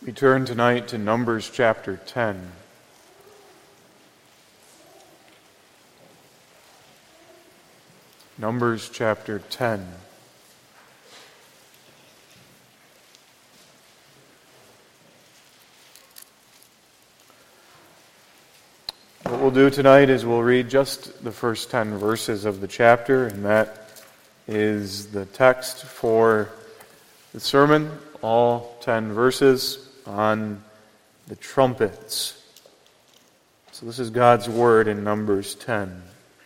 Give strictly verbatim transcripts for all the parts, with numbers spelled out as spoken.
We turn tonight to Numbers chapter ten. Numbers chapter ten. What we'll do tonight is we'll read just the first ten verses of the chapter, and that is the text for the sermon, all ten verses on the trumpets. So this is God's word in Numbers ten.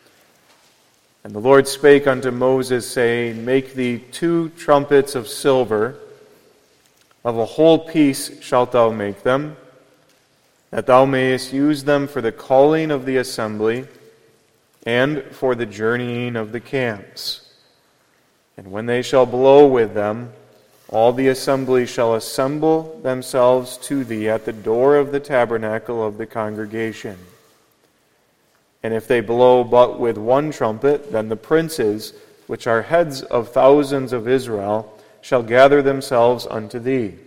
And the Lord spake unto Moses, saying, Make thee two trumpets of silver, of a whole piece shalt thou make them, that thou mayest use them for the calling of the assembly, and for the journeying of the camps. And when they shall blow with them, all the assembly shall assemble themselves to thee at the door of the tabernacle of the congregation. And if they blow but with one trumpet, then the princes, which are heads of thousands of Israel, shall gather themselves unto thee.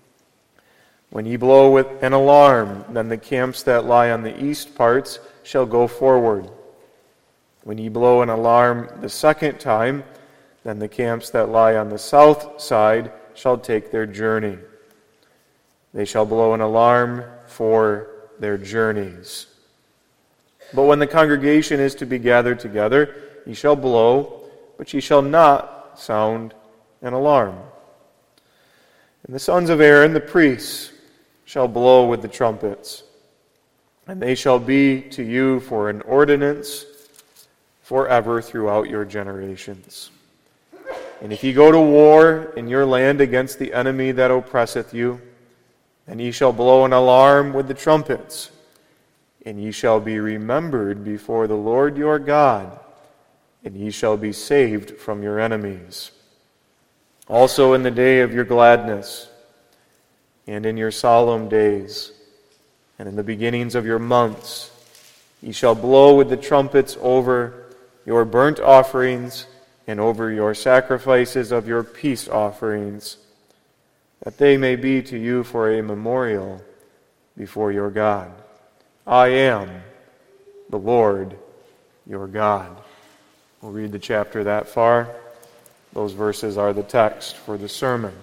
When ye blow with an alarm, then the camps that lie on the east parts shall go forward. When ye blow an alarm the second time, then the camps that lie on the south side shall take their journey. They shall blow an alarm for their journeys. But when the congregation is to be gathered together, ye shall blow, but ye shall not sound an alarm. And the sons of Aaron, the priests, shall blow with the trumpets, and they shall be to you for an ordinance forever throughout your generations. And if ye go to war in your land against the enemy that oppresseth you, then ye shall blow an alarm with the trumpets, and ye shall be remembered before the Lord your God, and ye shall be saved from your enemies. Also in the day of your gladness, and in your solemn days, and in the beginnings of your months, ye shall blow with the trumpets over your burnt offerings and over your sacrifices of your peace offerings, that they may be to you for a memorial before your God. I am the Lord your God. We'll read the chapter that far. Those verses are the text for the sermon.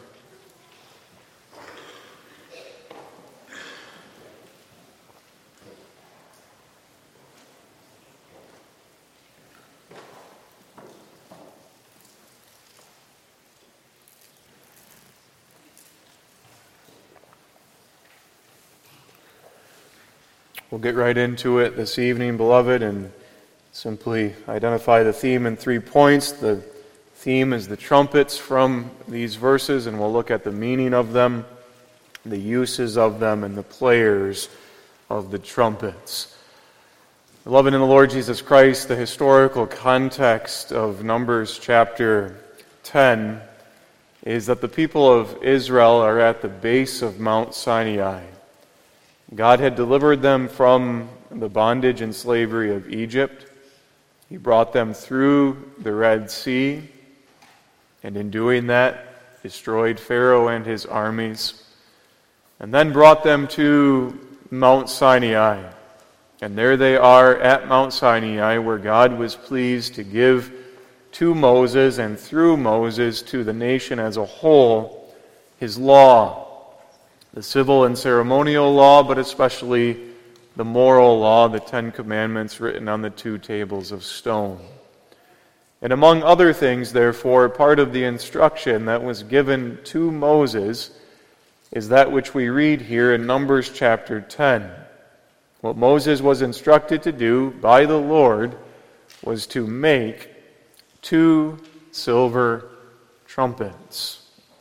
We'll get right into it this evening, beloved, and simply identify the theme in three points. The theme is the trumpets from these verses, and we'll look at the meaning of them, the uses of them, and the players of the trumpets. Beloved in the Lord Jesus Christ, the historical context of Numbers chapter ten is that the people of Israel are at the base of Mount Sinai. God had delivered them from the bondage and slavery of Egypt. He brought them through the Red Sea, and in doing that, destroyed Pharaoh and his armies, and then brought them to Mount Sinai. And there they are at Mount Sinai, where God was pleased to give to Moses and through Moses to the nation as a whole his law. The civil and ceremonial law, but especially the moral law, the Ten Commandments written on the two tables of stone. And among other things, therefore, part of the instruction that was given to Moses is that which we read here in Numbers chapter ten. What Moses was instructed to do by the Lord was to make two silver trumpets.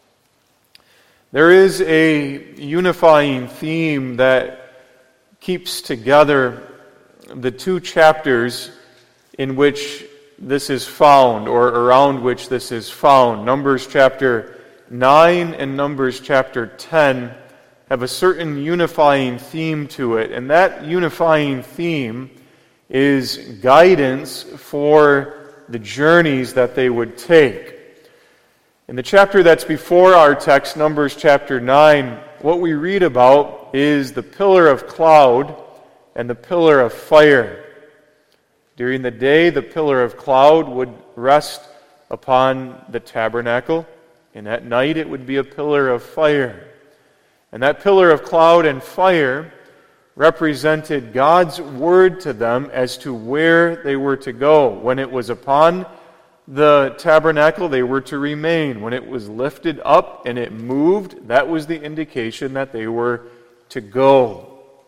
There is a unifying theme that keeps together the two chapters in which this is found, or around which this is found. Numbers chapter nine and Numbers chapter ten have a certain unifying theme to it, and that unifying theme is guidance for the journeys that they would take. In the chapter that's before our text, Numbers chapter nine, what we read about is the pillar of cloud and the pillar of fire. During the day, the pillar of cloud would rest upon the tabernacle, and at night it would be a pillar of fire. And that pillar of cloud and fire represented God's word to them as to where they were to go. When it was upon the tabernacle, they were to remain. When it was lifted up and it moved, that was the indication that they were to go.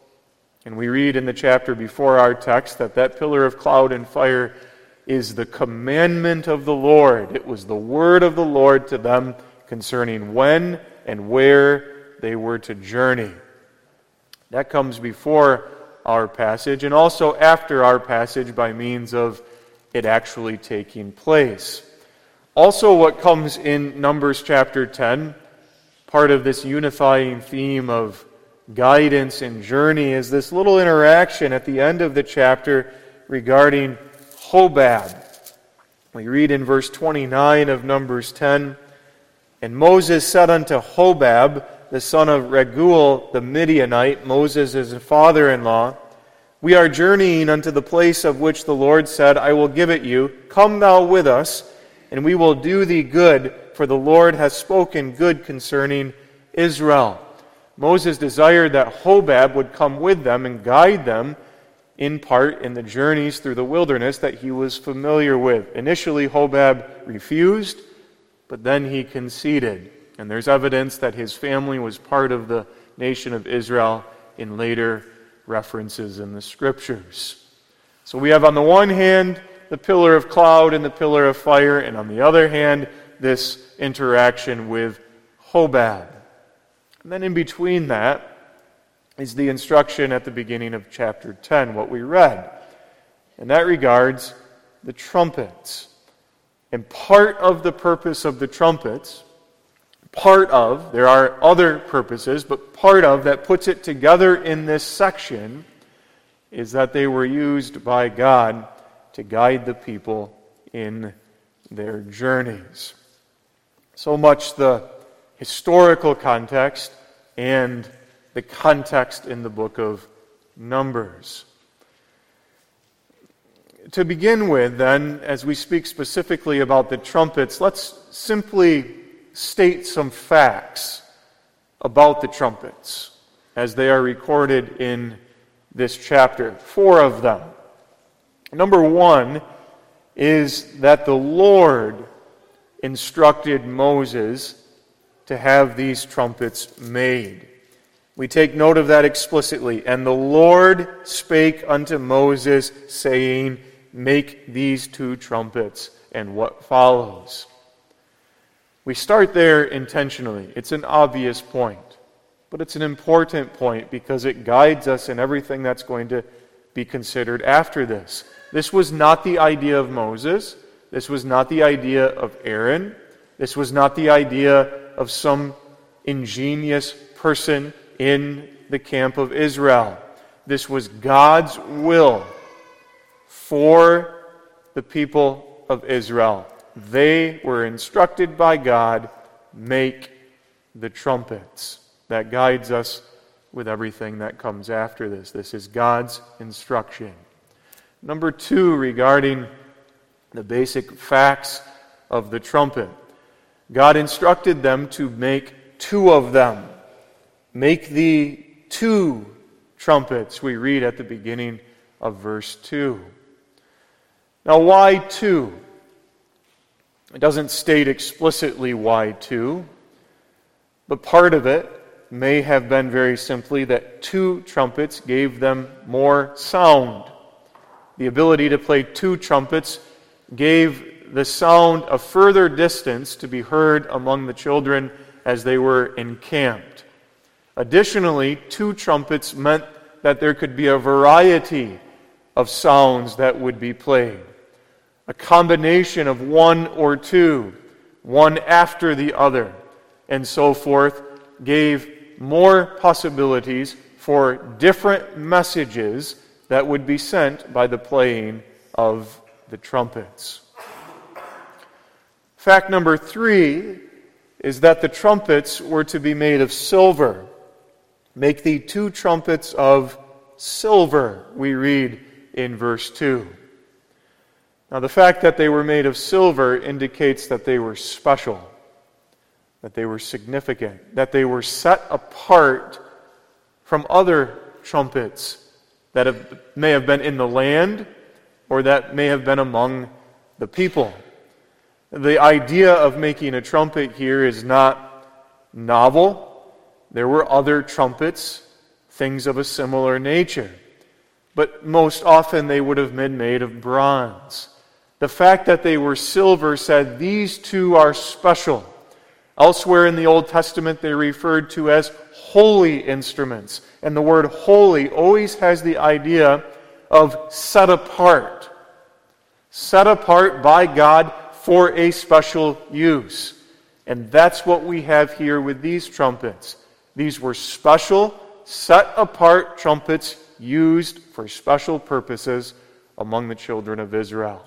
And we read in the chapter before our text that that pillar of cloud and fire is the commandment of the Lord. It was the word of the Lord to them concerning when and where they were to journey. That comes before our passage and also after our passage by means of it actually taking place. Also, what comes in Numbers chapter ten, part of this unifying theme of guidance and journey, is this little interaction at the end of the chapter regarding Hobab. We read in verse twenty-nine of Numbers ten, "And Moses said unto Hobab, the son of Reguel the Midianite," Moses is his father-in-law, "We are journeying unto the place of which the Lord said, I will give it you. Come thou with us, and we will do thee good, for the Lord has spoken good concerning Israel." Moses desired that Hobab would come with them and guide them in part in the journeys through the wilderness that he was familiar with. Initially, Hobab refused, but then he conceded. And there's evidence that his family was part of the nation of Israel in later references in the Scriptures. So we have on the one hand the pillar of cloud and the pillar of fire, and on the other hand this interaction with Hobab. And then in between that is the instruction at the beginning of chapter ten, what we read. And that regards the trumpets. And part of the purpose of the trumpets, part of, there are other purposes, but part of that puts it together in this section is that they were used by God to guide the people in their journeys. So much the historical context and the context in the book of Numbers. To begin with, then, as we speak specifically about the trumpets, let's simply state some facts about the trumpets as they are recorded in this chapter. Four of them. Number one is that the Lord instructed Moses to have these trumpets made. We take note of that explicitly. "And the Lord spake unto Moses, saying, Make these two trumpets," and what follows. We start there intentionally. It's an obvious point, but it's an important point because it guides us in everything that's going to be considered after this. This was not the idea of Moses. This was not the idea of Aaron. This was not the idea of some ingenious person in the camp of Israel. This was God's will for the people of Israel. They were instructed by God, make the trumpets. That guides us with everything that comes after this. This is God's instruction. Number two, regarding the basic facts of the trumpet. God instructed them to make two of them. Make the two trumpets, we read at the beginning of verse two. Now, why two? It doesn't state explicitly why two, but part of it may have been very simply that two trumpets gave them more sound. The ability to play two trumpets gave the sound a further distance to be heard among the children as they were encamped. Additionally, two trumpets meant that there could be a variety of sounds that would be played. A combination of one or two, one after the other, and so forth, gave more possibilities for different messages that would be sent by the playing of the trumpets. Fact number three is that the trumpets were to be made of silver. Make thee two trumpets of silver, we read in verse two. Now, the fact that they were made of silver indicates that they were special, that they were significant, that they were set apart from other trumpets that have, may have been in the land or that may have been among the people. The idea of making a trumpet here is not novel. There were other trumpets, things of a similar nature, but most often they would have been made of bronze. The fact that they were silver said these two are special. Elsewhere in the Old Testament, they're referred to as holy instruments. And the word holy always has the idea of set apart. Set apart by God for a special use. And that's what we have here with these trumpets. These were special, set apart trumpets used for special purposes among the children of Israel.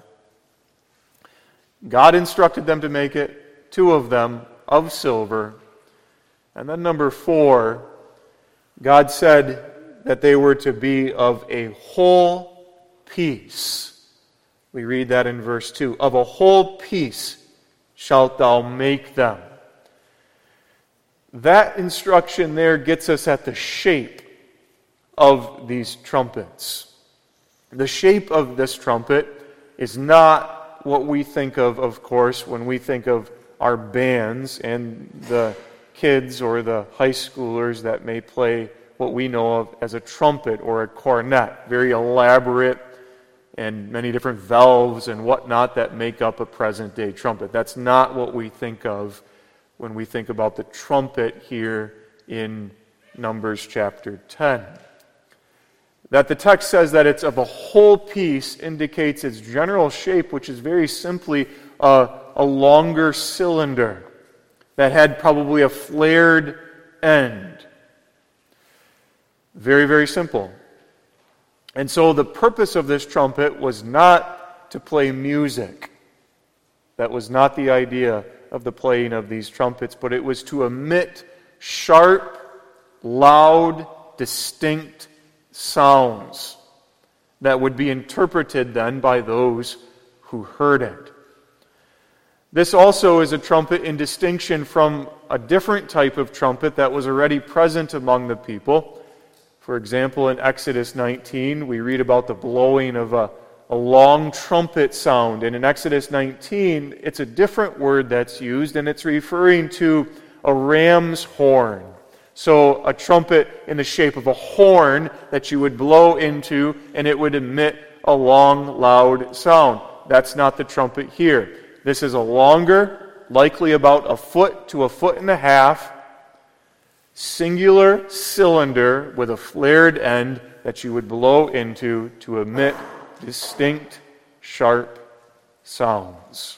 God instructed them to make it, two of them of silver. And then number four, God said that they were to be of a whole piece. We read that in verse two. Of a whole piece shalt thou make them. That instruction there gets us at the shape of these trumpets. The shape of this trumpet is not what we think of, of course, when we think of our bands and the kids or the high schoolers that may play what we know of as a trumpet or a cornet. Very elaborate and many different valves and whatnot that make up a present-day trumpet. That's not what we think of when we think about the trumpet here in Numbers chapter ten. That the text says that it's of a whole piece indicates its general shape, which is very simply a, a longer cylinder that had probably a flared end. Very, very simple. And so the purpose of this trumpet was not to play music. That was not the idea of the playing of these trumpets, but it was to emit sharp, loud, distinct sounds that would be interpreted then by those who heard it. This also is a trumpet in distinction from a different type of trumpet that was already present among the people. For example, in Exodus nineteen, we read about the blowing of a, a long trumpet sound. And in Exodus nineteen, it's a different word that's used, and it's referring to a ram's horn. So a trumpet in the shape of a horn that you would blow into, and it would emit a long, loud sound. That's not the trumpet here. This is a longer, likely about a foot to a foot and a half, singular cylinder with a flared end that you would blow into to emit distinct, sharp sounds.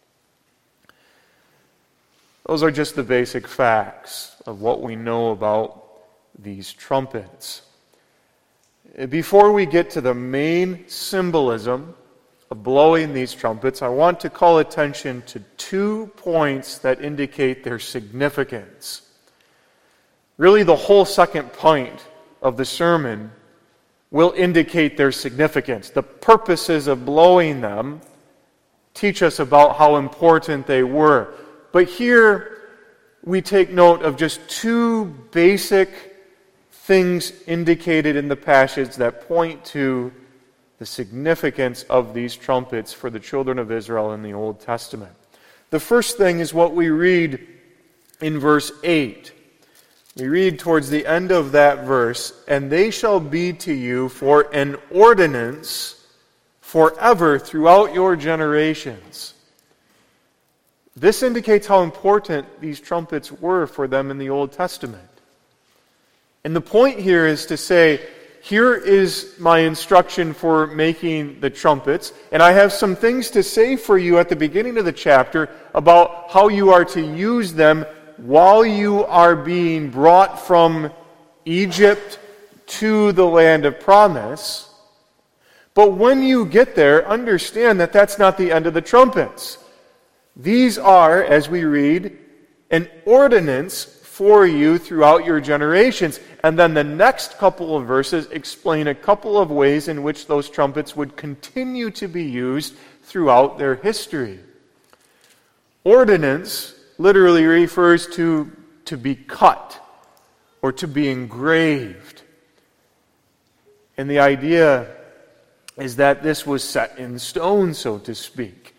Those are just the basic facts of what we know about these trumpets. Before we get to the main symbolism of blowing these trumpets, I want to call attention to two points that indicate their significance. Really, the whole second point of the sermon will indicate their significance. The purposes of blowing them teach us about how important they were. But here we take note of just two basic things indicated in the passage that point to the significance of these trumpets for the children of Israel in the Old Testament. The first thing is what we read in verse eight. We read towards the end of that verse, "And they shall be to you for an ordinance forever throughout your generations." This indicates how important these trumpets were for them in the Old Testament. And the point here is to say, here is my instruction for making the trumpets, and I have some things to say for you at the beginning of the chapter about how you are to use them while you are being brought from Egypt to the land of promise. But when you get there, understand that that's not the end of the trumpets. These are, as we read, an ordinance for you throughout your generations. And then the next couple of verses explain a couple of ways in which those trumpets would continue to be used throughout their history. Ordinance literally refers to to be cut or to be engraved. And the idea is that this was set in stone, so to speak.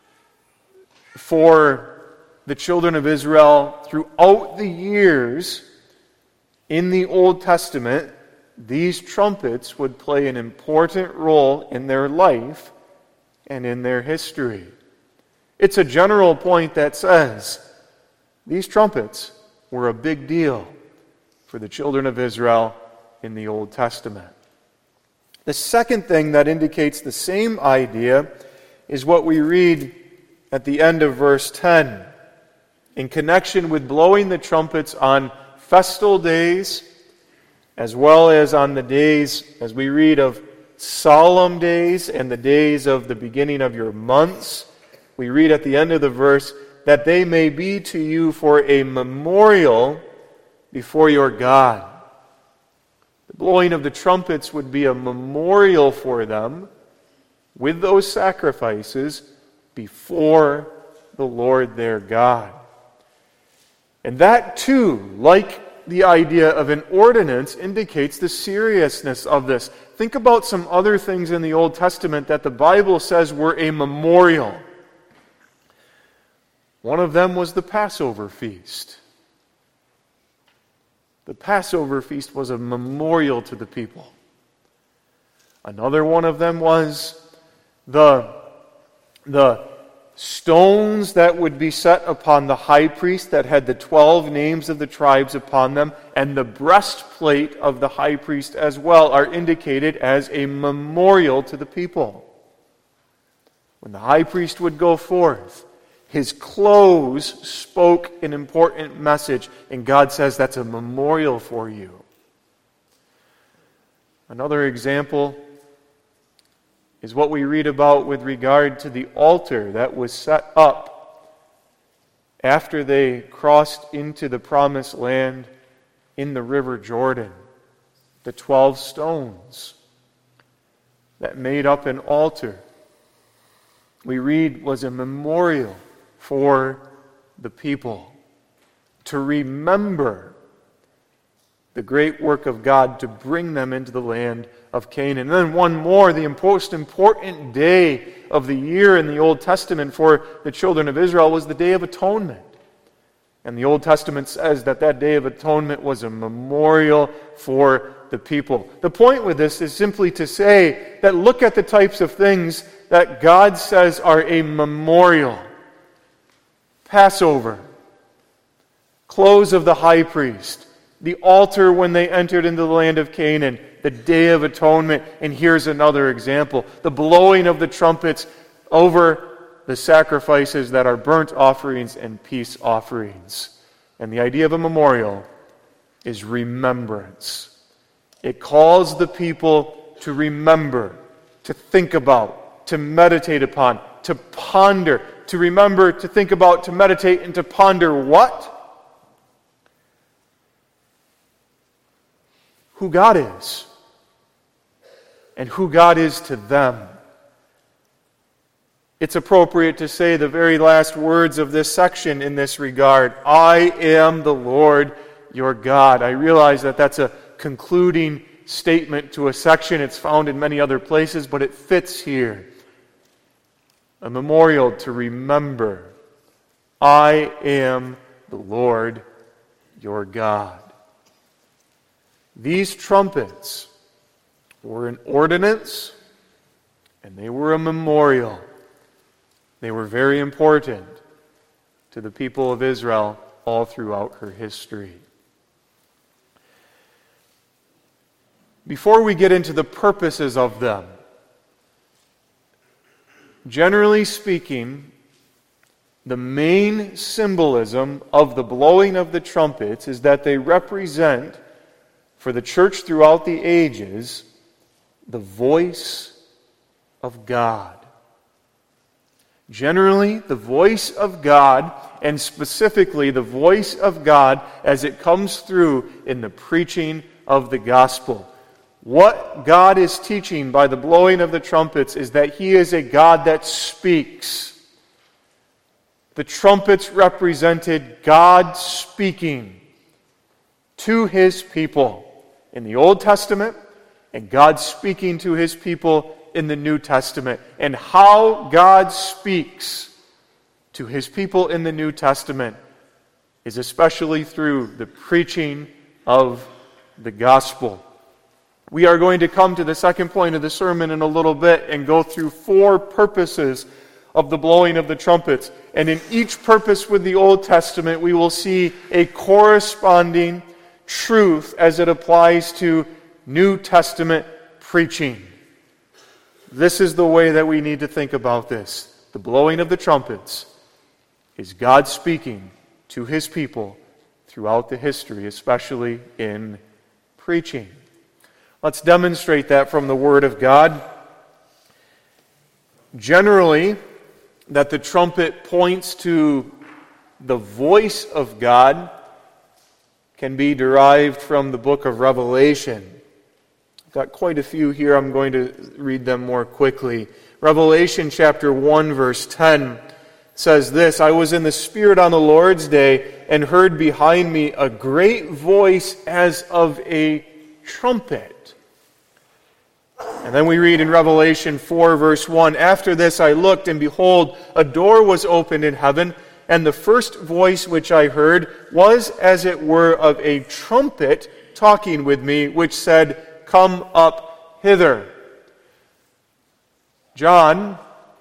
For the children of Israel, throughout the years in the Old Testament, these trumpets would play an important role in their life and in their history. It's a general point that says these trumpets were a big deal for the children of Israel in the Old Testament. The second thing that indicates the same idea is what we read at the end of verse ten. In connection with blowing the trumpets on festal days, as well as on the days, as we read of solemn days and the days of the beginning of your months, we read at the end of the verse, that they may be to you for a memorial before your God. The blowing of the trumpets would be a memorial for them with those sacrifices before the Lord their God. And that too, like the idea of an ordinance, indicates the seriousness of this. Think about some other things in the Old Testament that the Bible says were a memorial. One of them was the Passover feast. The Passover feast was a memorial to the people. Another one of them was the, the stones that would be set upon the high priest that had the twelve names of the tribes upon them, and the breastplate of the high priest as well are indicated as a memorial to the people. When the high priest would go forth, his clothes spoke an important message, and God says that's a memorial for you. Another example is what we read about with regard to the altar that was set up after they crossed into the promised land in the river Jordan. The twelve stones that made up an altar, we read, was a memorial for the people to remember the great work of God to bring them into the land of Canaan. And then one more, the most important day of the year in the Old Testament for the children of Israel was the Day of Atonement. And the Old Testament says that that Day of Atonement was a memorial for the people. The point with this is simply to say that look at the types of things that God says are a memorial. Passover, clothes of the high priest, the altar when they entered into the land of Canaan, the Day of Atonement, and here's another example, the blowing of the trumpets over the sacrifices that are burnt offerings and peace offerings. And the idea of a memorial is remembrance. It calls the people to remember, to think about, to meditate upon, to ponder, to remember, to think about, to meditate, and to ponder what? Who God is. And who God is to them. It's appropriate to say the very last words of this section in this regard. I am the Lord your God. I realize that that's a concluding statement to a section. It's found in many other places, but it fits here. A memorial to remember. I am the Lord your God. These trumpets were an ordinance and they were a memorial. They were very important to the people of Israel all throughout her history. Before we get into the purposes of them, generally speaking, the main symbolism of the blowing of the trumpets is that they represent, for the church throughout the ages, the voice of God. Generally, the voice of God, and specifically the voice of God as it comes through in the preaching of the gospel. What God is teaching by the blowing of the trumpets is that He is a God that speaks. The trumpets represented God speaking to His people in the Old Testament, and God speaking to His people in the New Testament. And how God speaks to His people in the New Testament is especially through the preaching of the gospel. We are going to come to the second point of the sermon in a little bit and go through four purposes of the blowing of the trumpets. And in each purpose with the Old Testament, we will see a corresponding truth as it applies to New Testament preaching. This is the way that we need to think about this. The blowing of the trumpets is God speaking to His people throughout the history, especially in preaching. Let's demonstrate that from the Word of God. Generally, that the trumpet points to the voice of God can be derived from the book of Revelation. I've got quite a few here. I'm going to read them more quickly. Revelation chapter one, verse ten says this, "I was in the Spirit on the Lord's day and heard behind me a great voice as of a trumpet." And then we read in Revelation four, verse one, "After this I looked, and behold, a door was opened in heaven, and the first voice which I heard was as it were of a trumpet talking with me, which said, 'Come up hither.'" John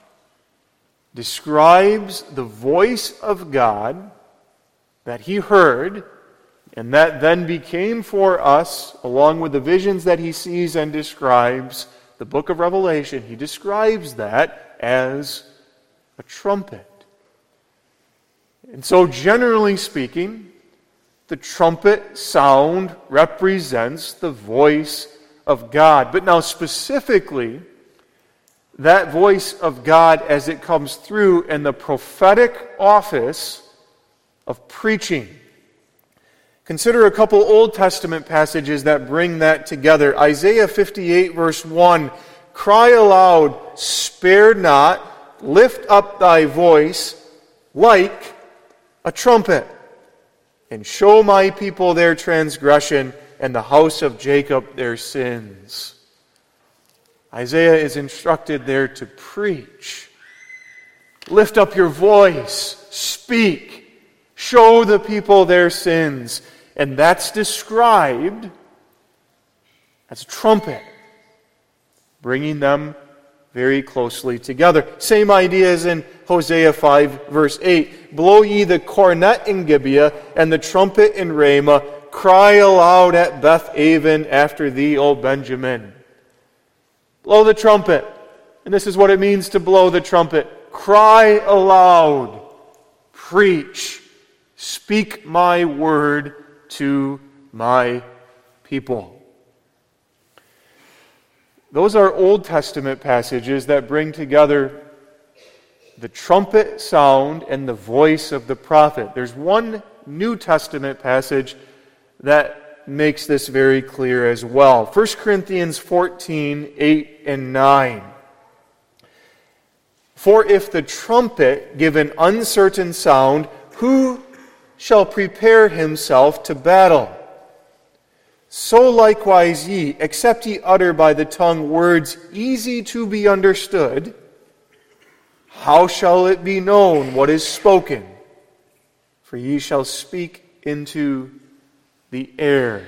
describes the voice of God that he heard, and that then became for us, along with the visions that he sees and describes, the book of Revelation. He describes that as a trumpet. And so, generally speaking, the trumpet sound represents the voice of God. But now specifically, that voice of God as it comes through in the prophetic office of preaching. Consider a couple Old Testament passages that bring that together. Isaiah fifty-eight, verse one, "Cry aloud, spare not, lift up thy voice like a trumpet, and show my people their transgression, and the house of Jacob their sins." Isaiah is instructed there to preach. Lift up your voice, speak, show the people their sins. And that's described as a trumpet, bringing them very closely together. Same idea as in Hosea five, verse eight. "Blow ye the cornet in Gibeah, and the trumpet in Ramah. Cry aloud at Beth Aven after thee, O Benjamin." Blow the trumpet. And this is what it means to blow the trumpet. Cry aloud. Preach. Speak my word to my people. Those are Old Testament passages that bring together the trumpet sound and the voice of the prophet. There's one New Testament passage that makes this very clear as well. First Corinthians fourteen, eight and nine. "For if the trumpet give an uncertain sound, who shall prepare himself to battle? So likewise ye, except ye utter by the tongue words easy to be understood, how shall it be known what is spoken? For ye shall speak into the air."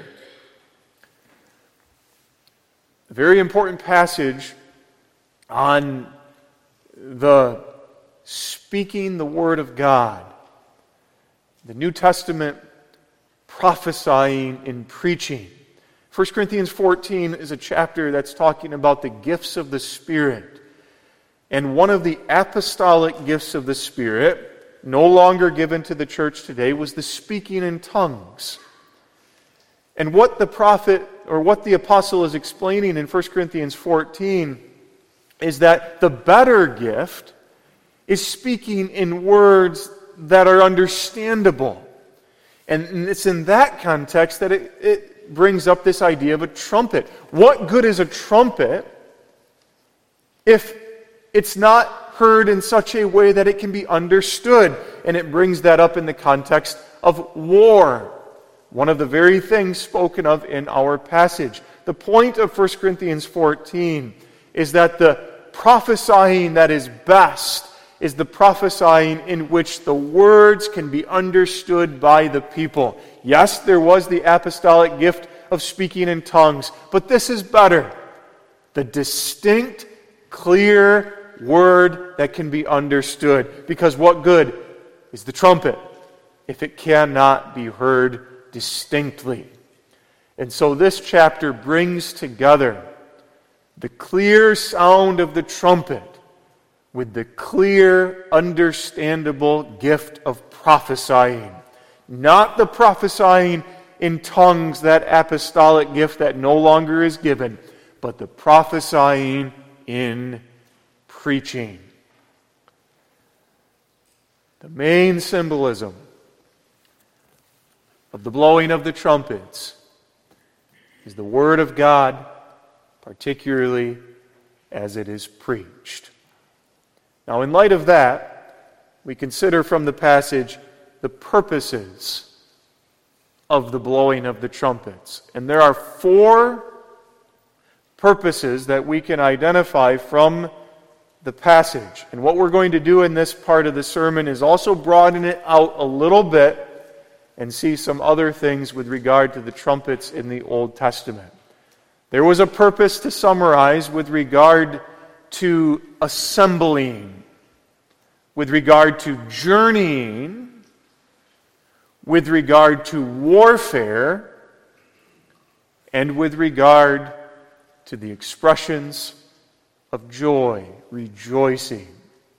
A very important passage on the speaking the word of God. The New Testament prophesying and preaching. First Corinthians fourteen is a chapter that's talking about the gifts of the Spirit. And one of the apostolic gifts of the Spirit, no longer given to the church today, was the speaking in tongues. And what the prophet, or what the apostle is explaining in First Corinthians fourteen, is that the better gift is speaking in words that are understandable. And it's in that context that it, it brings up this idea of a trumpet. What good is a trumpet if it's not heard in such a way that it can be understood? And it brings that up in the context of war, one of the very things spoken of in our passage. The point of First Corinthians fourteen is that the prophesying that is best is the prophesying in which the words can be understood by the people. Yes, there was the apostolic gift of speaking in tongues, but this is better. The distinct, clear word that can be understood. Because what good is the trumpet if it cannot be heard distinctly? And so this chapter brings together the clear sound of the trumpet with the clear, understandable gift of prophesying. Not the prophesying in tongues, that apostolic gift that no longer is given, but the prophesying in preaching. The main symbolism of the blowing of the trumpets is the Word of God, particularly as it is preached. Now, in light of that, we consider from the passage the purposes of the blowing of the trumpets. And there are four purposes that we can identify from the passage. And what we're going to do in this part of the sermon is also broaden it out a little bit and see some other things with regard to the trumpets in the Old Testament. There was a purpose to summarize with regard to assembling, with regard to journeying, with regard to warfare, and with regard to the expressions of joy, rejoicing.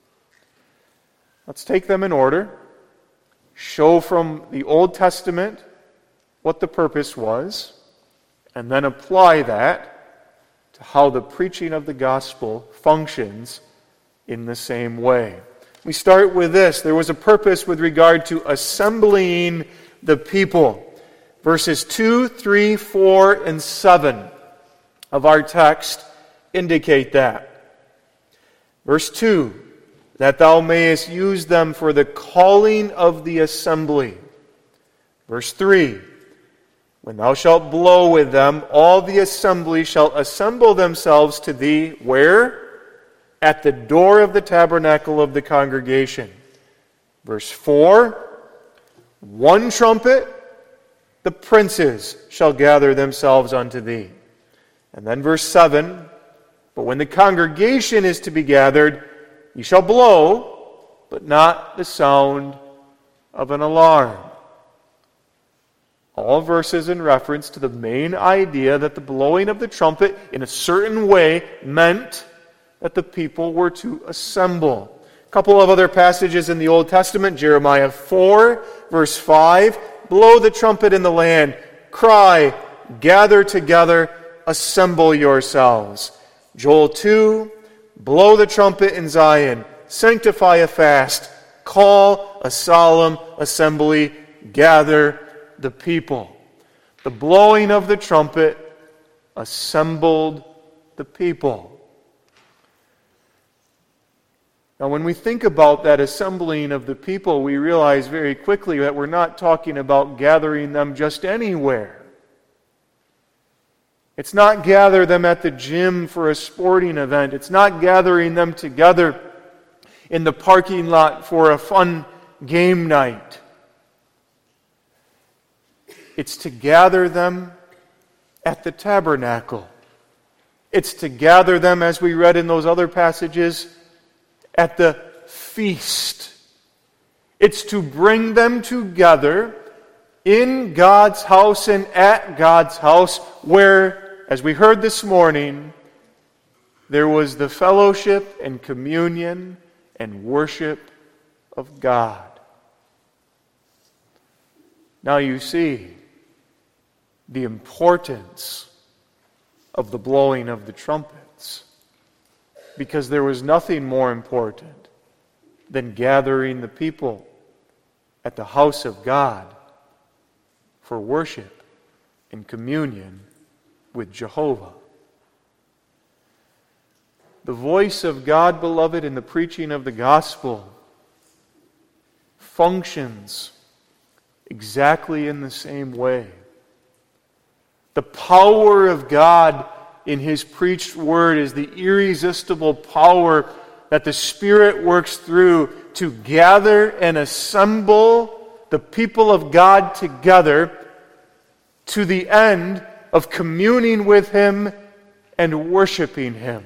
Let's take them in order. Show from the Old Testament what the purpose was, and then apply that to how the preaching of the gospel functions in the same way. We start with this. There was a purpose with regard to assembling the people. Verses two, three, four, and seven of our text indicate that. Verse two, that thou mayest use them for the calling of the assembly. Verse three, when thou shalt blow with them, all the assembly shall assemble themselves to thee, where? At the door of the tabernacle of the congregation. Verse four, one trumpet, the princes shall gather themselves unto thee. And then verse seven, but when the congregation is to be gathered, ye shall blow, but not the sound of an alarm. All verses in reference to the main idea that the blowing of the trumpet in a certain way meant that the people were to assemble. A couple of other passages in the Old Testament, Jeremiah four, verse five, blow the trumpet in the land, cry, gather together, assemble yourselves. Joel two, blow the trumpet in Zion, sanctify a fast, call a solemn assembly, gather the people. The blowing of the trumpet assembled the people. Now, when we think about that assembling of the people, we realize very quickly that we're not talking about gathering them just anywhere. It's not gather them at the gym for a sporting event. It's not gathering them together in the parking lot for a fun game night. It's to gather them at the tabernacle. It's to gather them, as we read in those other passages, at the feast. It's to bring them together in God's house and at God's house, where, as we heard this morning, there was the fellowship and communion and worship of God. Now you see the importance of the blowing of the trumpets, because there was nothing more important than gathering the people at the house of God for worship and communion with Jehovah. The voice of God, beloved, in the preaching of the gospel functions exactly in the same way. The power of God in His preached word is the irresistible power that the Spirit works through to gather and assemble the people of God together to the end of communing with Him and worshiping Him.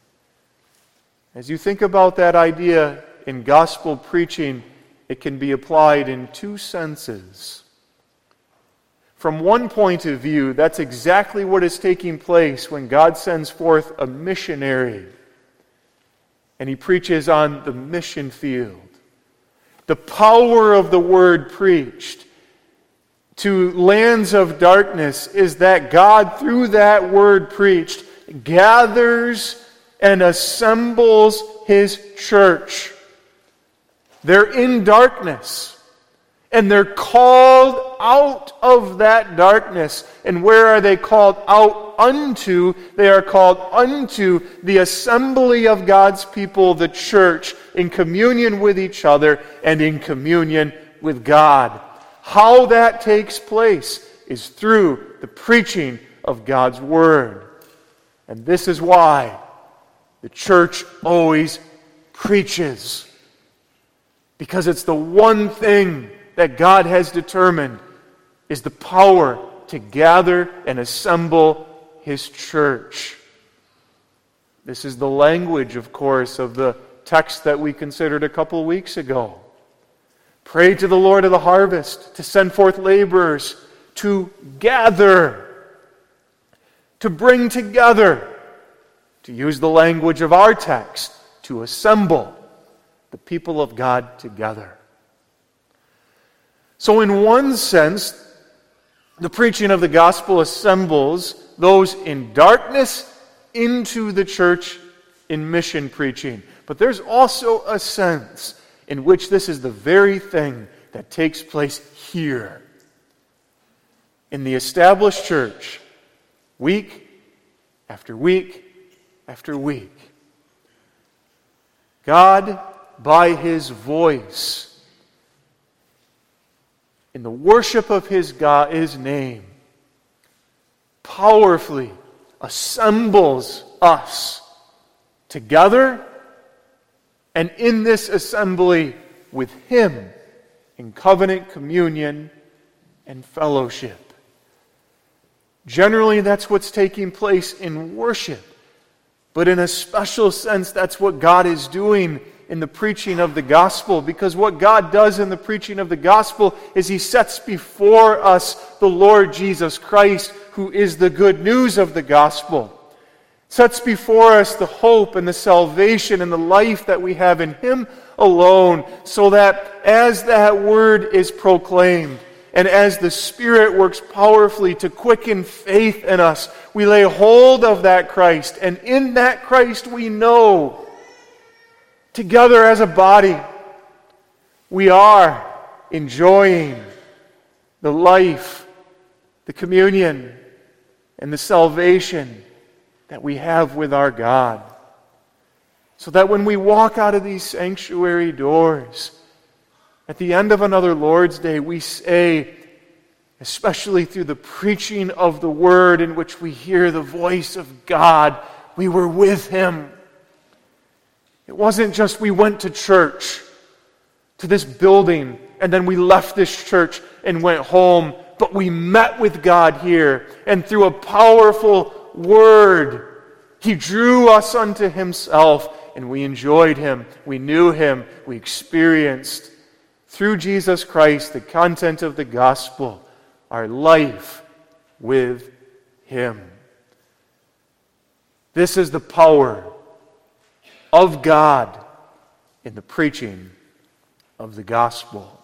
As you think about that idea in gospel preaching, it can be applied in two senses. From one point of view, that's exactly what is taking place when God sends forth a missionary and he preaches on the mission field. The power of the word preached to lands of darkness is that God, through that word preached, gathers and assembles His church. They're in darkness, and they're called out of that darkness. And where are they called out unto? They are called unto the assembly of God's people, the church, in communion with each other and in communion with God. How that takes place is through the preaching of God's Word. And this is why the church always preaches. Because it's the one thing that God has determined is the power to gather and assemble His church. This is the language, of course, of the text that we considered a couple weeks ago. Pray to the Lord of the harvest to send forth laborers to gather, to bring together, to use the language of our text, to assemble the people of God together. So in one sense, the preaching of the gospel assembles those in darkness into the church in mission preaching. But there's also a sense in which this is the very thing that takes place here. In the established church, week after week after week. God, by His voice, in the worship of His God, His name, powerfully assembles us together, and in this assembly with Him in covenant communion and fellowship. Generally, that's what's taking place in worship. But in a special sense, that's what God is doing in the preaching of the gospel. Because what God does in the preaching of the gospel is He sets before us the Lord Jesus Christ, who is the good news of the gospel. Sets before us the hope and the salvation and the life that we have in Him alone, so that as that word is proclaimed, and as the Spirit works powerfully to quicken faith in us, we lay hold of that Christ, and in that Christ we know, together as a body, we are enjoying the life, the communion, and the salvation that we have with our God. So that when we walk out of these sanctuary doors, at the end of another Lord's Day, we say, especially through the preaching of the Word in which we hear the voice of God, we were with Him. It wasn't just we went to church, to this building, and then we left this church and went home, but we met with God here, and through a powerful Word, He drew us unto Himself, and we enjoyed Him, we knew Him, we experienced through Jesus Christ the content of the gospel, our life with Him. This is the power of God in the preaching of the gospel.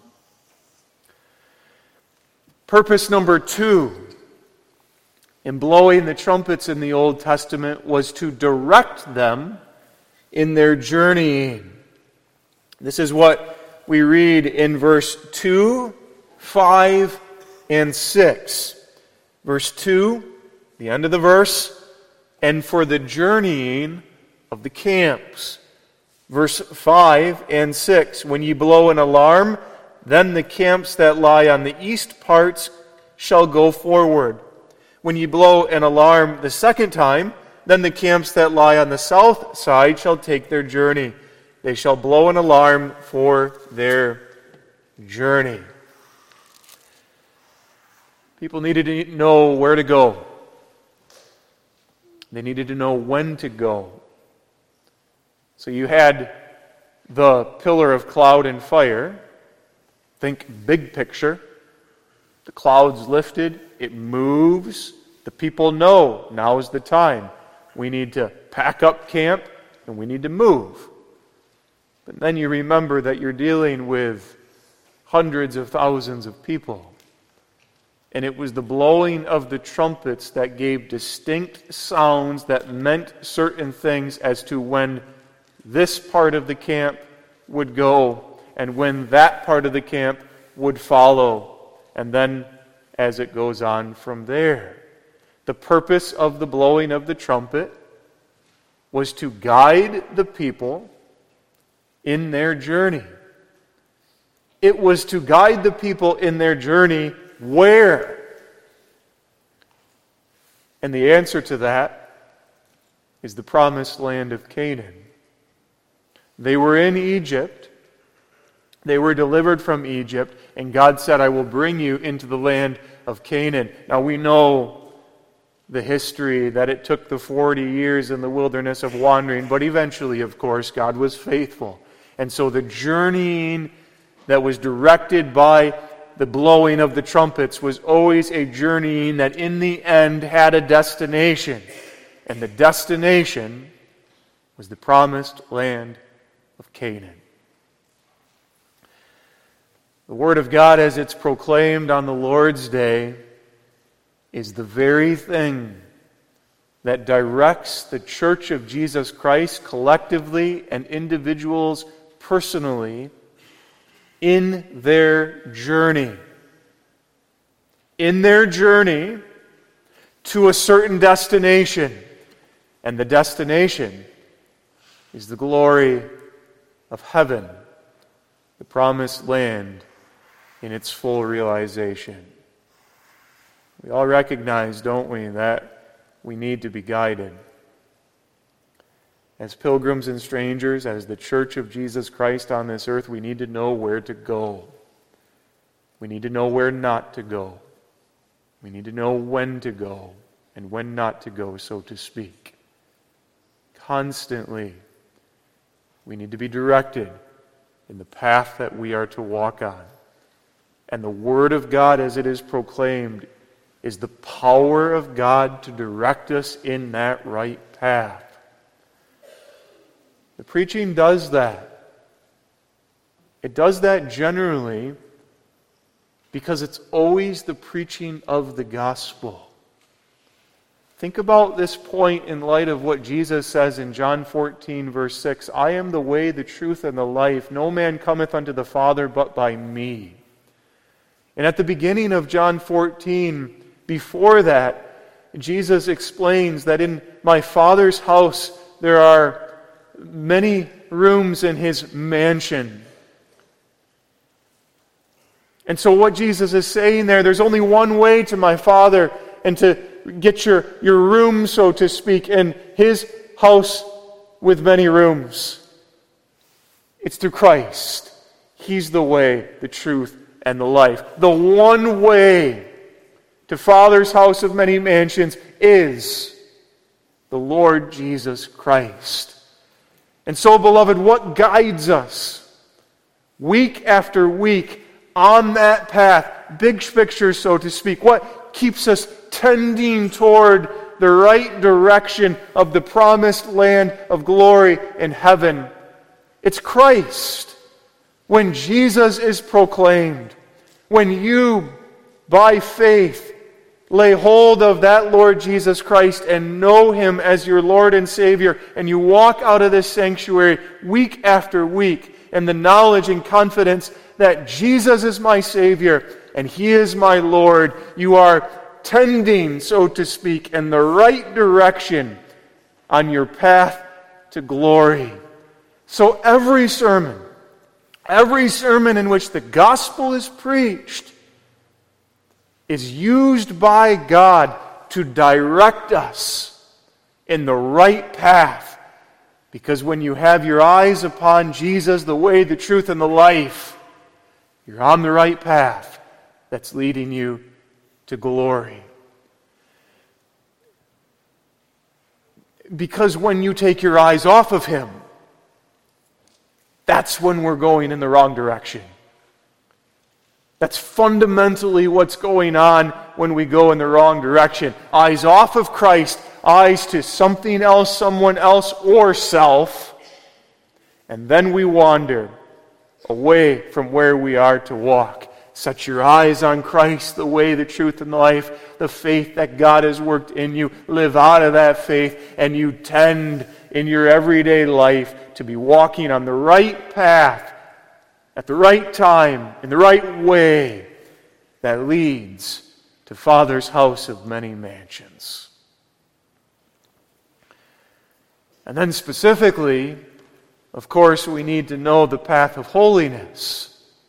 Purpose number two in blowing the trumpets in the Old Testament was to direct them in their journeying. This is what we read in verse two, five, and six. Verse two, the end of the verse, and for the journeying of the camps. Verse five and six, when ye blow an alarm, then the camps that lie on the east parts shall go forward. When ye blow an alarm the second time, then the camps that lie on the south side shall take their journey. They shall blow an alarm for their journey. People needed to know where to go. They needed to know when to go. So you had the pillar of cloud and fire. Think big picture. The cloud's lifted. It moves. The people know now is the time. We need to pack up camp and we need to move. But then you remember that you're dealing with hundreds of thousands of people. And it was the blowing of the trumpets that gave distinct sounds that meant certain things as to when this part of the camp would go and when that part of the camp would follow. And then as it goes on from there. The purpose of the blowing of the trumpet was to guide the people in their journey. It was to guide the people in their journey where? And the answer to that is the promised land of Canaan. They were in Egypt. They were delivered from Egypt, and God said, I will bring you into the land of Canaan. Now we know the history that it took the forty years in the wilderness of wandering, but eventually, of course, God was faithful. And so the journeying that was directed by the blowing of the trumpets was always a journeying that in the end had a destination. And the destination was the promised land of Canaan. The Word of God, as it's proclaimed on the Lord's Day, is the very thing that directs the Church of Jesus Christ collectively and individuals personally in their journey. In their journey to a certain destination. And the destination is the glory of heaven, the promised land in its full realization. We all recognize, don't we, that we need to be guided. As pilgrims and strangers, as the Church of Jesus Christ on this earth, we need to know where to go. We need to know where not to go. We need to know when to go and when not to go, so to speak. Constantly, we need to be directed in the path that we are to walk on. And the Word of God, as it is proclaimed, is the power of God to direct us in that right path. The preaching does that. It does that generally because it's always the preaching of the gospel. Think about this point in light of what Jesus says in John fourteen, verse six. I am the way, the truth, and the life. No man cometh unto the Father but by me. And at the beginning of John fourteen, before that, Jesus explains that in my Father's house there are many rooms in His mansion. And so what Jesus is saying there, there's only one way to my Father and to get your, your room, so to speak, in His house with many rooms. It's through Christ. He's the way, the truth, and the life. The one way to Father's house of many mansions is the Lord Jesus Christ. And so, beloved, what guides us week after week on that path, big picture, so to speak? What keeps us tending toward the right direction of the promised land of glory in heaven? It's Christ. When Jesus is proclaimed, when you, by faith, lay hold of that Lord Jesus Christ and know Him as your Lord and Savior, and you walk out of this sanctuary week after week, and the knowledge and confidence that Jesus is my Savior and He is my Lord, you are tending, so to speak, in the right direction on your path to glory. So every sermon, every sermon in which the gospel is preached is used by God to direct us in the right path. Because when you have your eyes upon Jesus, the way, the truth, and the life, you're on the right path that's leading you to glory. Because when you take your eyes off of Him, that's when we're going in the wrong direction. That's fundamentally what's going on when we go in the wrong direction. Eyes off of Christ, eyes to something else, someone else, or self, and then we wander away from where we are to walk. Set your eyes on Christ, the way, the truth, and the life, the faith that God has worked in you. Live out of that faith, and you tend in your everyday life to be walking on the right path, at the right time, in the right way that leads to Father's house of many mansions. And then specifically, of course, we need to know the path of holiness.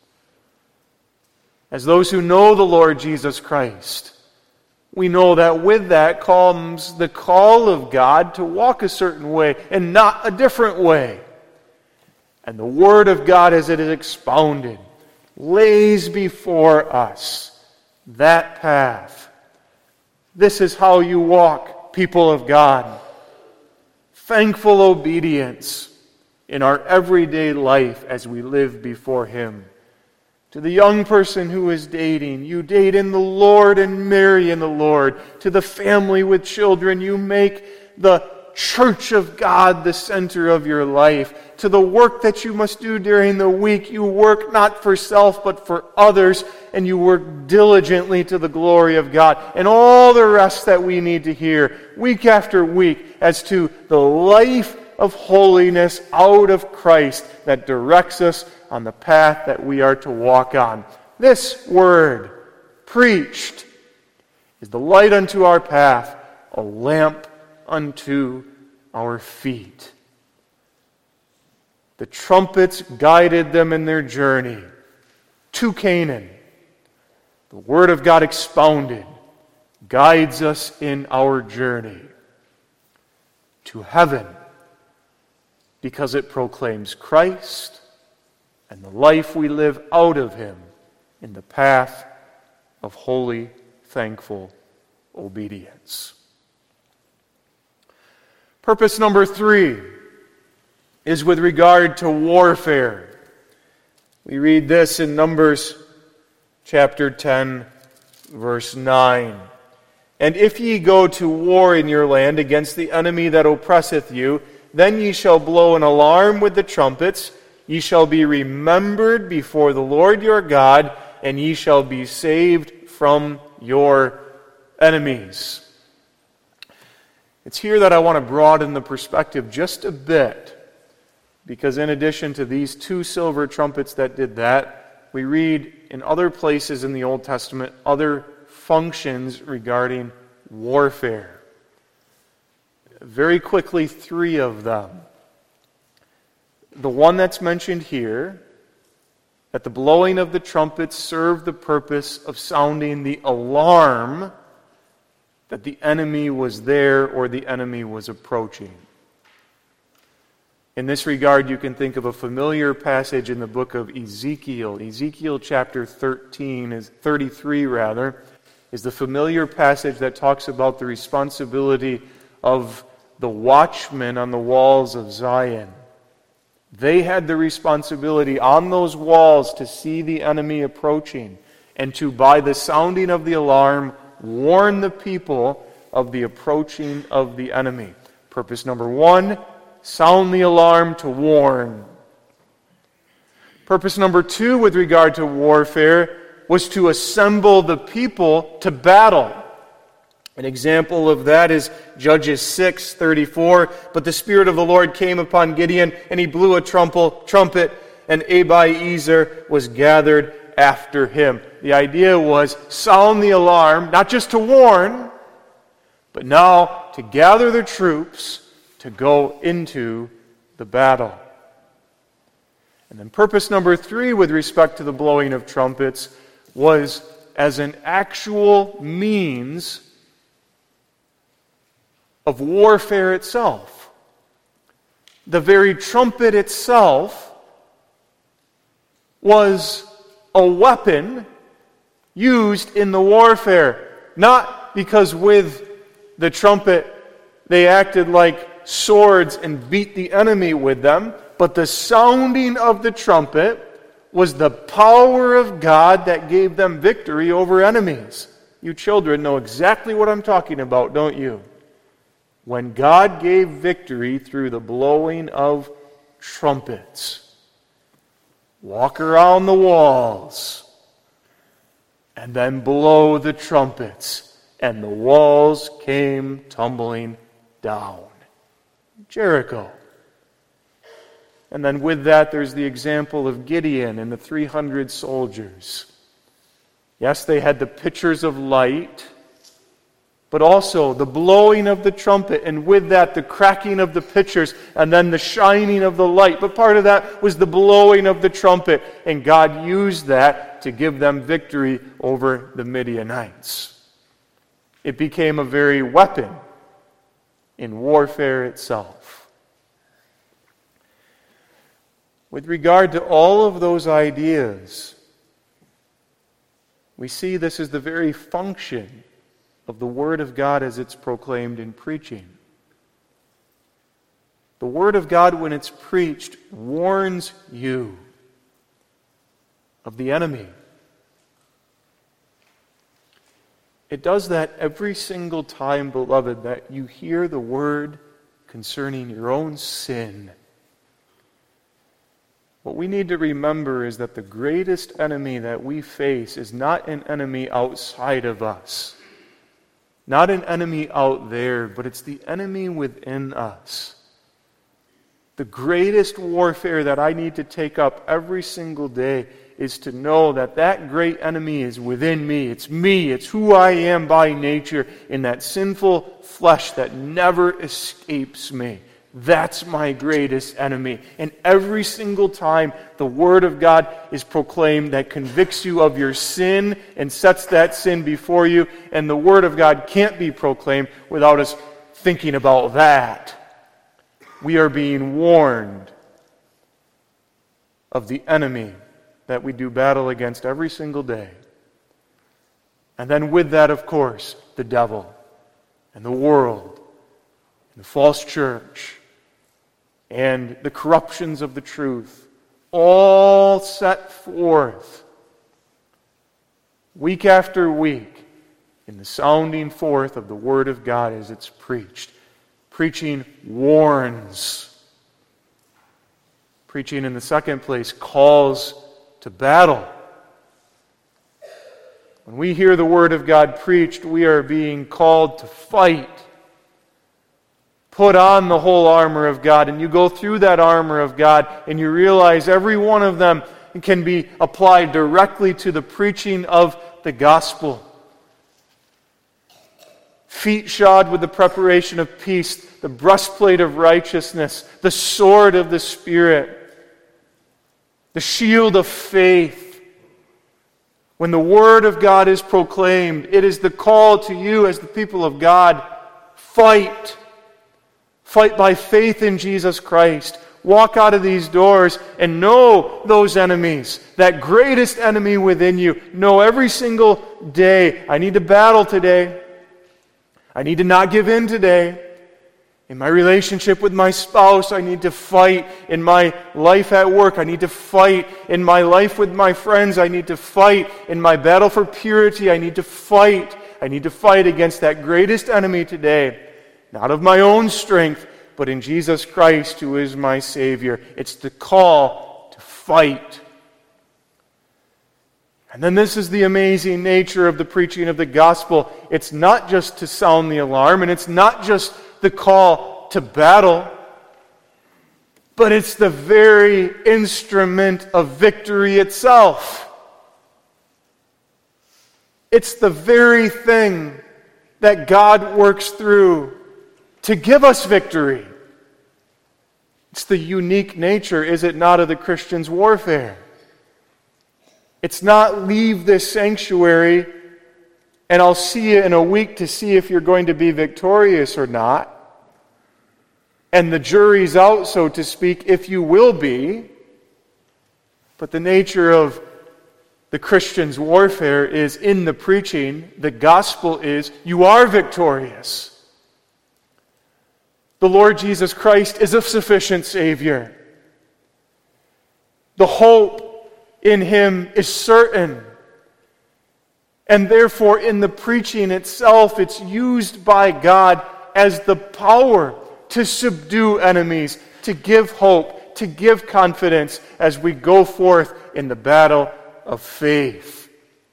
As those who know the Lord Jesus Christ, we know that with that comes the call of God to walk a certain way and not a different way. And the Word of God, as it is expounded, lays before us that path. This is how you walk, people of God. Thankful obedience in our everyday life as we live before Him. To the young person who is dating, you date in the Lord and marry in the Lord. To the family with children, you make the church of God the center of your life. To the work that you must do during the week, you work not for self but for others, and you work diligently to the glory of God. And all the rest that we need to hear week after week as to the life of holiness out of Christ that directs us on the path that we are to walk on. This word, preached, is the light unto our path, a lamp unto our feet. The trumpets guided them in their journey to Canaan. The Word of God expounded guides us in our journey to heaven, because it proclaims Christ and the life we live out of Him in the path of holy, thankful obedience. Purpose number three is with regard to warfare. We read this in Numbers chapter ten, verse nine. And if ye go to war in your land against the enemy that oppresseth you, then ye shall blow an alarm with the trumpets. Ye shall be remembered before the Lord your God, and ye shall be saved from your enemies. It's here that I want to broaden the perspective just a bit, because in addition to these two silver trumpets that did that, we read in other places in the Old Testament other functions regarding warfare. Very quickly, three of them. The one that's mentioned here, that the blowing of the trumpets served the purpose of sounding the alarm that the enemy was there or the enemy was approaching. In this regard, you can think of a familiar passage in the book of Ezekiel. Ezekiel chapter thirteen, is thirty-three rather, is the familiar passage that talks about the responsibility of the watchmen on the walls of Zion. They had the responsibility on those walls to see the enemy approaching and to, by the sounding of the alarm, warn the people of the approaching of the enemy. Purpose number one, sound the alarm to warn. Purpose number two with regard to warfare was to assemble the people to battle. An example of that is Judges six thirty-four. But the Spirit of the Lord came upon Gideon, and he blew a trumpet, and Abiezer was gathered after him. The idea was sound the alarm, not just to warn, but now to gather the troops to go into the battle. And then purpose number three with respect to the blowing of trumpets was as an actual means of warfare itself. The very trumpet itself was a weapon used in the warfare. Not because with the trumpet they acted like swords and beat the enemy with them, but the sounding of the trumpet was the power of God that gave them victory over enemies. You children know exactly what I'm talking about, don't you? When God gave victory through the blowing of trumpets. Walk around the walls and then blow the trumpets, and the walls came tumbling down. Jericho. And then with that, there's the example of Gideon and the three hundred soldiers. Yes, they had the pitchers of light, but also the blowing of the trumpet, and with that, the cracking of the pitchers, and then the shining of the light. But part of that was the blowing of the trumpet, and God used that to give them victory over the Midianites. It became a very weapon in warfare itself. With regard to all of those ideas, we see this is the very function of the Word of God as it's proclaimed in preaching. The Word of God, when it's preached, warns you of the enemy. It does that every single time, beloved, that you hear the Word concerning your own sin. What we need to remember is that the greatest enemy that we face is not an enemy outside of us, not an enemy out there, but it's the enemy within us. The greatest warfare that I need to take up every single day is to know that that great enemy is within me. It's me. It's who I am by nature in that sinful flesh that never escapes me. That's my greatest enemy. And every single time the Word of God is proclaimed that convicts you of your sin and sets that sin before you, and the Word of God can't be proclaimed without us thinking about that. We are being warned of the enemy that we do battle against every single day. And then with that, of course, the devil and the world and the false church and the corruptions of the truth, all set forth week after week in the sounding forth of the Word of God as it's preached. Preaching warns. Preaching, in the second place, calls to battle. When we hear the Word of God preached, we are being called to fight. Put on the whole armor of God, and you go through that armor of God, and you realize every one of them can be applied directly to the preaching of the gospel. Feet shod with the preparation of peace, the breastplate of righteousness, the sword of the Spirit, the shield of faith. When the Word of God is proclaimed, it is the call to you as the people of God, fight. Fight by faith in Jesus Christ. Walk out of these doors and know those enemies, that greatest enemy within you. Know every single day, I need to battle today. I need to not give in today. In my relationship with my spouse, I need to fight. In my life at work, I need to fight. In my life with my friends, I need to fight. In my battle for purity, I need to fight. I need to fight against that greatest enemy today. Not of my own strength, but in Jesus Christ, who is my Savior. It's the call to fight. And then this is the amazing nature of the preaching of the gospel. It's not just to sound the alarm, and it's not just the call to battle. but it's the very instrument of victory itself. It's the very thing that God works through to give us victory. It's the unique nature, is it not, of the Christian's warfare? It's not leave this sanctuary and I'll see you in a week to see if you're going to be victorious or not. And the jury's out, so to speak, if you will be. But the nature of the Christian's warfare is in the preaching. The gospel is you are victorious. The Lord Jesus Christ is a sufficient Savior. The hope in Him is certain. And therefore, in the preaching itself, it's used by God as the power to subdue enemies, to give hope, to give confidence as we go forth in the battle of faith.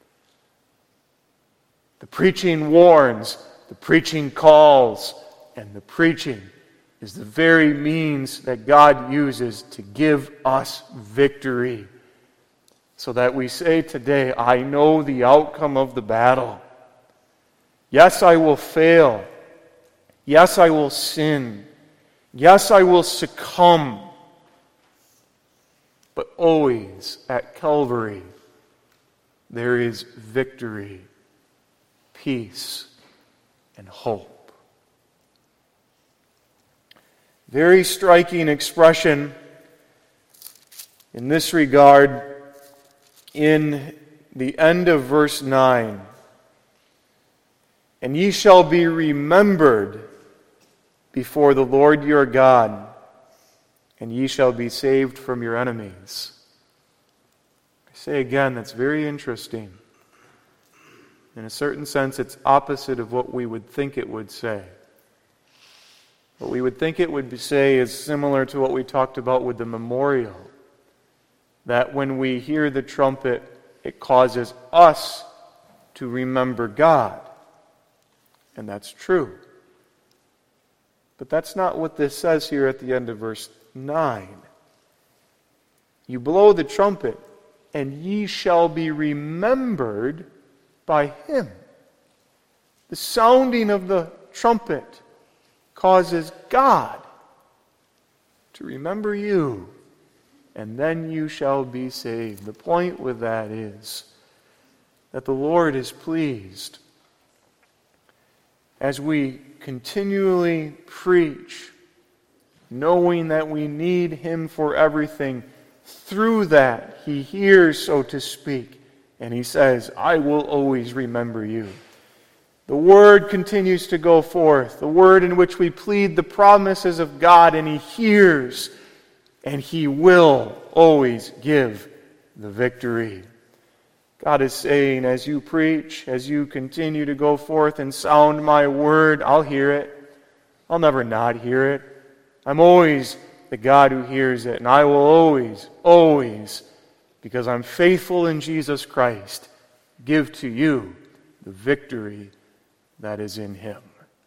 The preaching warns, the preaching calls, and the preaching is the very means that God uses to give us victory. So that we say today, I know the outcome of the battle. Yes, I will fail. Yes, I will sin. Yes, I will succumb. But always at Calvary, there is victory, peace, and hope. Very striking expression in this regard in the end of verse nine. And ye shall be remembered before the Lord your God, and ye shall be saved from your enemies. I say again, that's very interesting. In a certain sense, it's opposite of what we would think it would say. What we would think it would say is similar to what we talked about with the memorial. That when we hear the trumpet, it causes us to remember God. And that's true. But that's not what this says here at the end of verse nine. You blow the trumpet, and ye shall be remembered by Him. The sounding of the trumpet causes God to remember you. And then you shall be saved. The point with that is that the Lord is pleased as we continually preach, knowing that we need Him for everything. Through that, He hears, so to speak, and He says, I will always remember you. The Word continues to go forth, the Word in which we plead the promises of God, and He hears. And He will always give the victory. God is saying, as you preach, as you continue to go forth and sound my word, I'll hear it. I'll never not hear it. I'm always the God who hears it. And I will always, always, because I'm faithful in Jesus Christ, give to you the victory that is in Him.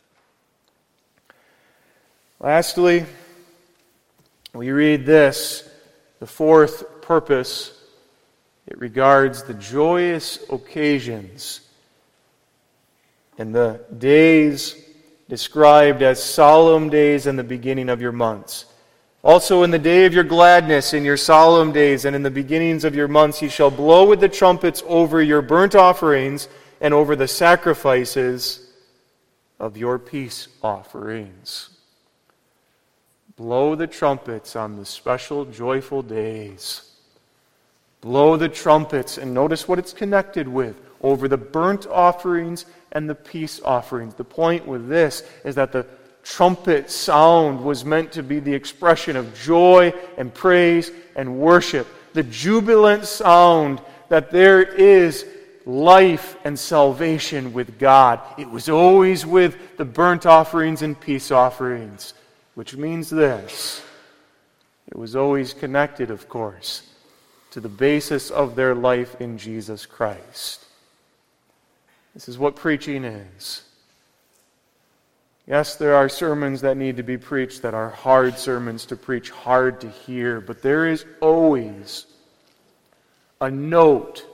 Lastly, we read this, the fourth purpose. It regards the joyous occasions and the days described as solemn days in the beginning of your months. Also in the day of your gladness, in your solemn days, and in the beginnings of your months, ye shall blow with the trumpets over your burnt offerings and over the sacrifices of your peace offerings. Blow the trumpets on the special joyful days. Blow the trumpets, and notice what it's connected with, over the burnt offerings and the peace offerings. The point with this is that the trumpet sound was meant to be the expression of joy and praise and worship. The jubilant sound that there is life and salvation with God. It was always with the burnt offerings and peace offerings. Which means this, it was always connected, of course, to the basis of their life in Jesus Christ. This is what preaching is. Yes, there are sermons that need to be preached that are hard sermons to preach, hard to hear, but there is always a note,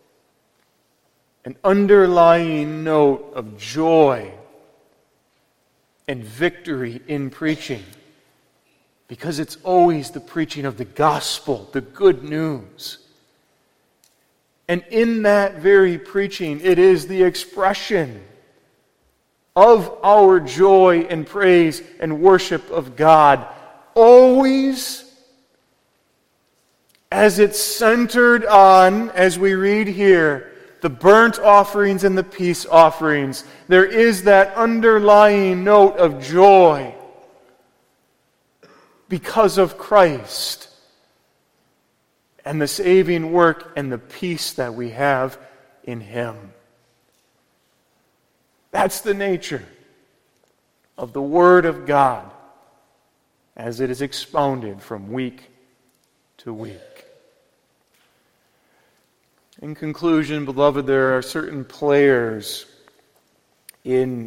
an underlying note of joy and victory in preaching, because it's always the preaching of the gospel, the good news. And in that very preaching, it is the expression of our joy and praise and worship of God, always as it's centered on, as we read here, the burnt offerings and the peace offerings. There is that underlying note of joy because of Christ and the saving work and the peace that we have in Him. That's the nature of the Word of God as it is expounded from week to week. In conclusion, beloved, there are certain players in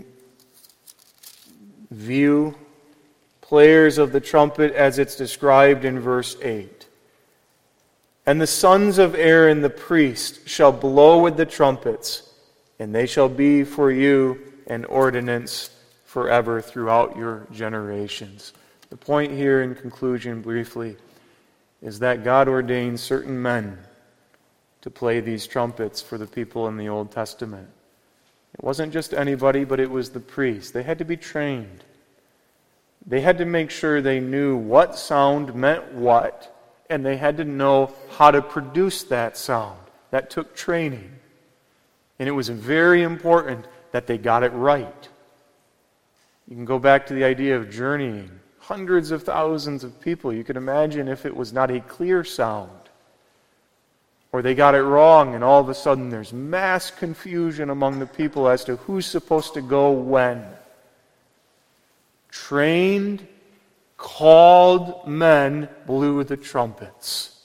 view, players of the trumpet as it's described in verse eight. And the sons of Aaron the priest shall blow with the trumpets, and they shall be for you an ordinance forever throughout your generations. The point here in conclusion, briefly, is that God ordained certain men to play these trumpets for the people in the Old Testament. It wasn't just anybody, but it was the priests. They had to be trained. They had to make sure they knew what sound meant what, and they had to know how to produce that sound. That took training. And it was very important that they got it right. You can go back to the idea of journeying. Hundreds of thousands of people. You can imagine if it was not a clear sound, or they got it wrong, and all of a sudden there's mass confusion among the people as to who's supposed to go when. Trained, called men blew the trumpets.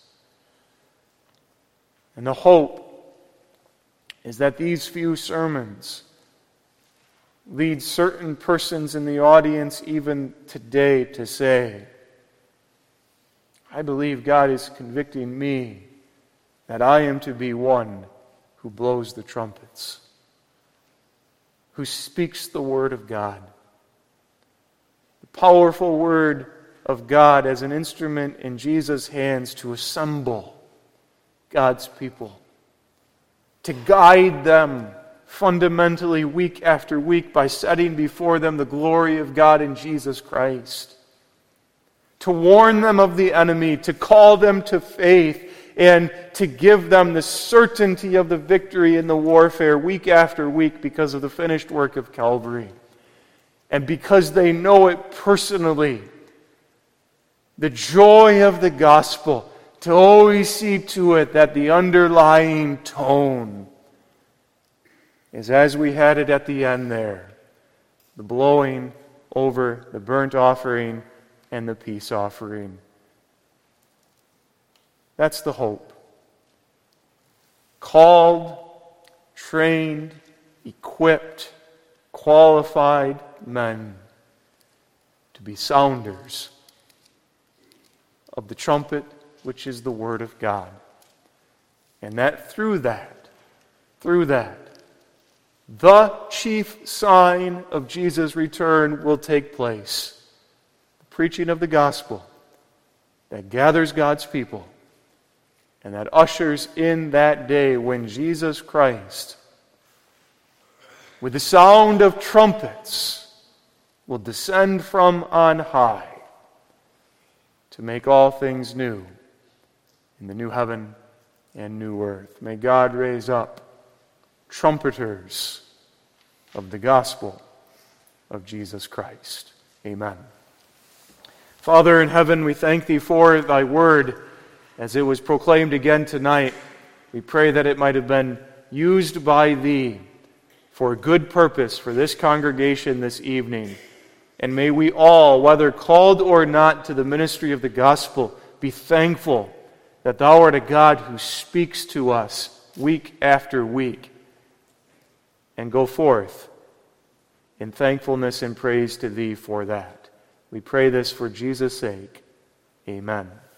And the hope is that these few sermons lead certain persons in the audience even today to say, I believe God is convicting me that I am to be one who blows the trumpets, who speaks the word of God. The powerful word of God as an instrument in Jesus' hands to assemble God's people, to guide them fundamentally week after week by setting before them the glory of God in Jesus Christ, to warn them of the enemy, to call them to faith, and to give them the certainty of the victory in the warfare week after week because of the finished work of Calvary. And because they know it personally, the joy of the gospel, to always see to it that the underlying tone is as we had it at the end there, the blowing over the burnt offering and the peace offering. That's the hope. Called, trained, equipped, qualified men to be sounders of the trumpet, which is the Word of God. And that through that, through that, the chief sign of Jesus' return will take place. The preaching of the gospel that gathers God's people and that ushers in that day when Jesus Christ, with the sound of trumpets, will descend from on high to make all things new in the new heaven and new earth. May God raise up trumpeters of the gospel of Jesus Christ. Amen. Father in heaven, we thank Thee for Thy word as it was proclaimed again tonight. We pray that it might have been used by Thee for a good purpose for this congregation this evening. And may we all, whether called or not to the ministry of the gospel, be thankful that Thou art a God who speaks to us week after week, and go forth in thankfulness and praise to thee for that. We pray this for Jesus' sake. Amen.